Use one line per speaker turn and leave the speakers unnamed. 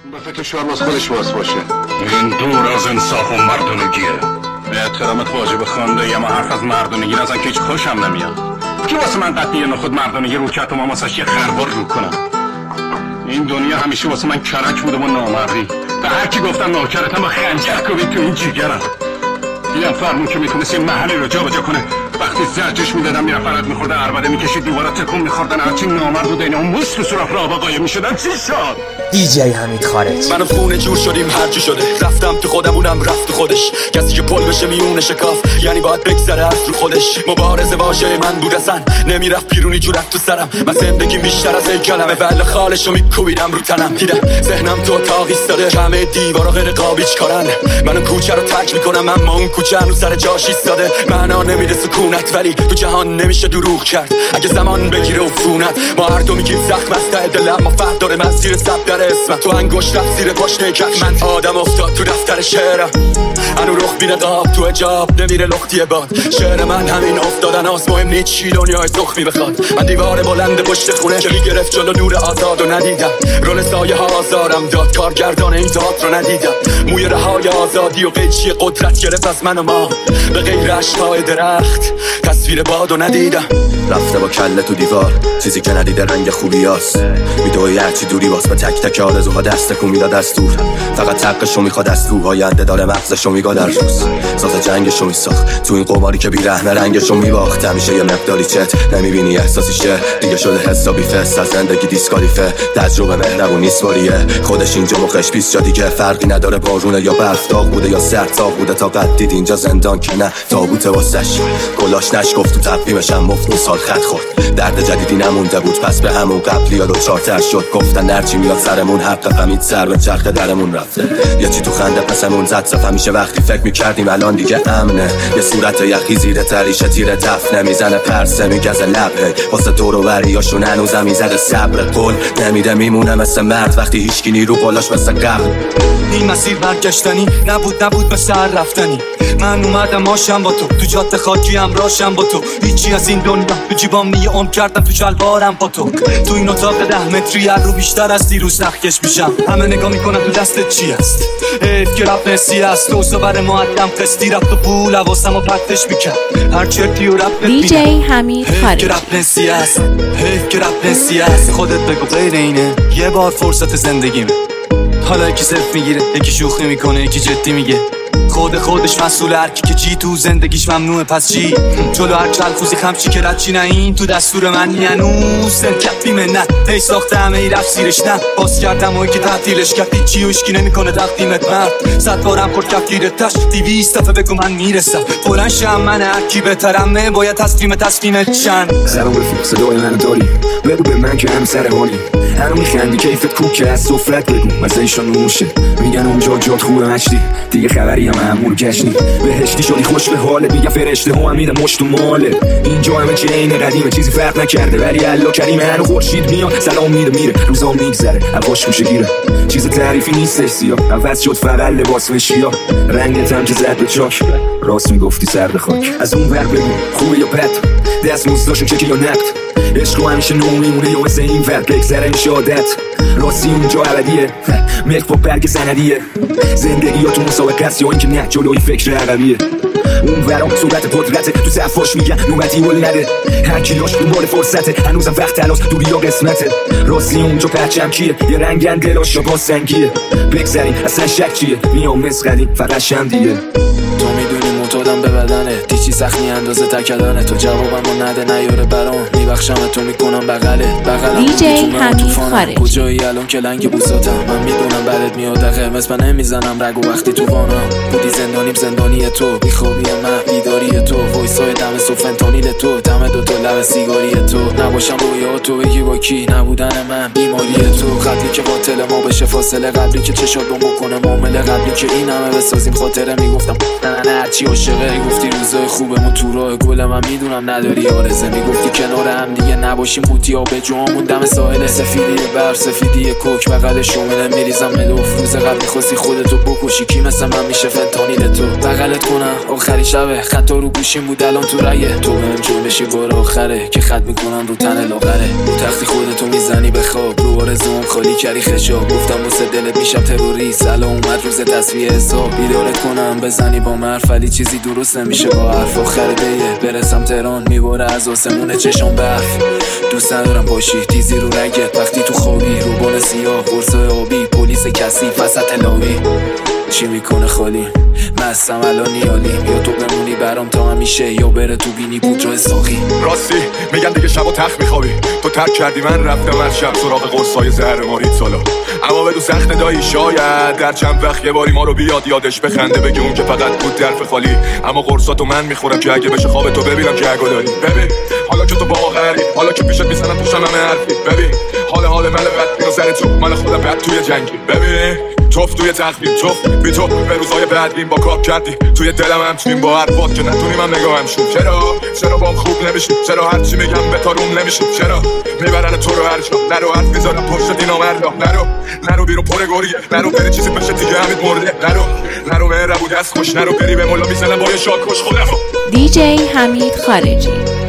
به فکر شوهر باز خودش باشه.
این دور از انصاف و مردونگیه. به احترامت واجب خانده اما حرف از مردونگی نزن که هیچ خوشم نمیاد. کی واسه من قطعی نخود مردونگی رو کرد و من واسه یه خربار رو کنم؟ این دنیا همیشه واسه من کرک بوده و نامردی. به هر کی گفتم نوکرتم با خنجر کوبید تو این جیگرم. دیدم فرمون که میتونست یه محلی رو جا بجا کنه. وقتی زرجش میدادم میرفت فرد میخورده عربده میکشید دیوارا تکون میخوردن هرچی نامرد بوده اینا اون موس تو سراخ را قایم میشدن. چی شد؟
دیجی حمید خارج.
منو خونه جور شدیم هرچی شده رفتم تو خودم اونم رفت تو خودش. کسی که پل بشه میونه شکاف یعنی باید بگذره از رو خودش. مبارزه واژه من بود اصلا نمیرفت بیرونی جورت تو سرم. من زندگی بیشتر از این کلمه ول خالشو میکوبیدم رو تنم. دیدم ذهنم تو اتاق ایستاده همه دیوارا غیر قابیچ کارن. منو کوچه رو تک میکنم اما اون کوچه هنوز سر جاش ایستاده. معنا نمیده سکونت ولی تو جهان نمیشه دروغ کرد اگه زمان بگیره عفونت. ما هر دو میگیم زخم از ته دلم ما فرق داره من زیر سب در اسمم. تو انگشت رفت زیر پاشنه کف من آدم افتاد تو دفتر شعرم. انو رخ بینه قاب تو اجاب نمیره لختی باد. شعر من همین افتادن هاست مهم نیست چی دنیای زخمی بخواد. من دیوار بلند پشت خونه که میگرفت جلو نور آزاد و ندیدم. رول سایه ها آزارم داد کارگردان این تئاتر رو ندیدم. موی رهای آزادی و قیچی قدرت گرفت از من و ما به غیر عشقای درخت تصویر بادو ندیدم. رفته با کله تو دیوار چیزی که ندیده رنگ خوبیاست. میدوی هرچی دوری واس به تک تک آرزوها دستکو میداد از دور. فقط حقشو میخواد از تو آینده داره مغزشو میگاد در روز. ساز جنگشو میساخت تو این قماری که بیرحمه رنگشو میباخت. همیشه یه مقداری چت نمیبینی احساسی شه دیگه شده حسابی فست از زندگی دیسکالیفه. تجربه مهربون نیست باریه خودش اینجا مخش 20 جا دیگه فرقی نداره بارونه یا برف داغ بوده یا سرد تاق بوده. تا قد دید اینجا زندان که نه تابوت واسش گلاش نشگفت تو تقویمشم مفت سال خط خورد. درد جدیدی نمونده بود پس به همون قبلی یا دوچارتر شد. گفتن هرچی میاد سرمون حق فهمید سر به چرخ درمون رفته. یه چی تو خنده پسمون زد صف همیشه وقتی فکر میکردیم الان دیگه امنه. یه صورت یخی زیر تریشه تیر دفنه میزنه پرسه میگزه لبه واسه دور و بریاشون هنوزم میزده صبر قول نمیده میمونه مثل مرد وقتی هیچکی نیرو بالاش مثل قبل.
این مسیر برگشتنی نبود به سر رفتنی. من اومدم آشم با تو جاده خاکی هم راشم با تو. هیچی از این دنیا تو جیبام نیه عمر کردم تو شلوارم با تو. تو این اتاق 10 متری هر رو بیشتر از دیروز نخکش میشم. همه نگاه میکنن تو دستت چی است. حیف که رفت نسی است تو صبر معدم قسطی رفت و پول حواسم رو پرتش میکرد. هر چرتی و رفت
دیجی حمید خارج.
حیف که رفت نسی است حیف که رفت نسی است. خودت بگو غیر اینه یه بار فرصت زندگیمه. حالا یکی صرف میگیره یکی شوخی میکنه یکی جدی میگه. خودش مسئول هر کی که چی تو زندگیش ممنوعه پس چی. جلو هر چلفوزی خمچی که رد چی نه این تو دستور من هنوز سرکت بیمنت. هی ساخته همه ای رفت سیرش نه باز کردم و که تعطیلش کرد. چی وشکی نمیکنه تقدیمت مرد. 100 بارم خورد کفگیرت تش 200 دفعه بگو من میرسم. بلند شم من هر کی بهترمه باید تسلیمت چند.
سلام رفیق صدای منو داری بگو به من که هم سر حالی. هنو میخندی کیفت کوکه از سفرت بگو مزهشان نوشه. میگن اونجا جات خوبه مشتی دیگه خبری هم همون گشنی. بهشتی شدی خوش به حالت میگه فرشته ها هم میده مشت و ماله. اینجا همه چه اینه قدیمه چیزی فرق نکرده ولی الله کریمه. هنو خورشید میاد سلام میره روزا میگذره هواش میشه گیره. چیز تعریفی نیستش سیاه عوض شد فقط لباس و شیا. رنگت هم که زد به چاک راست میگفتی سر به خاک. از اون ور بگو خوبه یا بد دست موزداشون چکی یا نقد. عشق همیشه نو میمونه یا مثل این ور بگذره این شادت. راستی اونجا عبدیه ملک با برگ سندیه. زندگی یا تو مسابقه است یا اینکه نه جلوی فکر عقبیه. اون ورام صورت قدرته تو صفاش میگن نوبتی ول نده. هر کی لاش دنبال فرصته هنوزم وقت تلاش دوری یا قسمته. راستی اونجا پرچم کیه یه رنگن دلاش یا باسنگیه. بگذریم اصلا شک چیه میام مسقدی فقط شمدیه.
تو میدونی معتادم به بدنه دیچی سختی اندازه تکدنه. تو جوابمو نده نیاره برام میبخشم تو میکنم بغلم
دیجی حمید خارج.
کجایی الان که لنگ بوساتم من میدونم برات میاد قرمز من نمیزنم رگو وقتی تو وانم بودی زندانی تو بیخوابی من بیداری تو وایسای دم سوفنتانیل تو دم دوتا لب سیگاری تو. نباشم رویا تو بگی با کی نبودن من بیماری تو. قبلی که قاتل ما بشه فاصله قبلی که چشات بمب کنه معامله قبلی که این همه بسازیم خاطره میگفتم نه چی باشه عاشقه. گفتی روزای خوبمون تو راه گلم هم میدونم نداری آرزه. میگفتی کنار هم دیگه نباشیم قوطی ها به جامون دم ساحل. سفیدی بر سفیدی کوک بغل شومنه میریزم ملوف. روز قبل میخواستی خودتو بکشی کی مثل من میشه فنتانیل تو بغلت کنم. آخری شبه خطا رو گوشیم بود الان تو رایه. تو بهم جونشی بار آخره که خط میکنن رو تن لاغره. رو تختی خودتو میزنی به خواب رو آرزوم خالی کردی خشاب. گفتم واسه دلت میشم تروریست الان اومد روز تصفیه حساب. بیدارت کنم بزنی با مرف ولی چیزی درست نمیشه با حرف. آخر دیه برسم تهران میباره از آسمون چشام برف. دوست ندارم باشی تیزی رو رگت وقتی تو خوابی. روبان سیاه قرص آبی پلیس کثیف وسط لابی. چی میکنه خالی مستم الان نیالیم. یا تو بمونی برام تا همیشه یا بره تو بینی پودر ساقی.
راستی میگن دیگه شب و تخت میخوابی. تو ترک کردی من رفتم از شب سراغ قرصای زهر مارید سالا. اما بدو سخت دایی شاید در چند وقت یه باری ما رو بیاد یادش بخنده بگه اون که فقط بود درف خالی. اما قرصاتو من میخورم که اگه بشه خواب تو ببینم که اگه داری. ببین حالا که تو باوری حالا که پیشت میزنم تو شمم حرفی. ببین حال من بد سر تو من خودم بعد توی جنگی. ببین توف توی تخمین توف بی تو به روزای بعدیم با کار کردی توی دلم هم تویم با حرفات که نتونیم هم نگاهم شد. چرا بام خوب نمیشی؟ چرا هرچی میگم به تاروم نمیشی؟ چرا میبرن تو رو هر جا نرو حرف میذارم پشت دینا مردا. نرو بیرون پر گوریه نرو بری چیزی بشه دیگه همید مرده. نرو به ربو دست خوش نرو بری به مولا میزنم با یه شاکش خودمو.
دیجی حمید خارجی.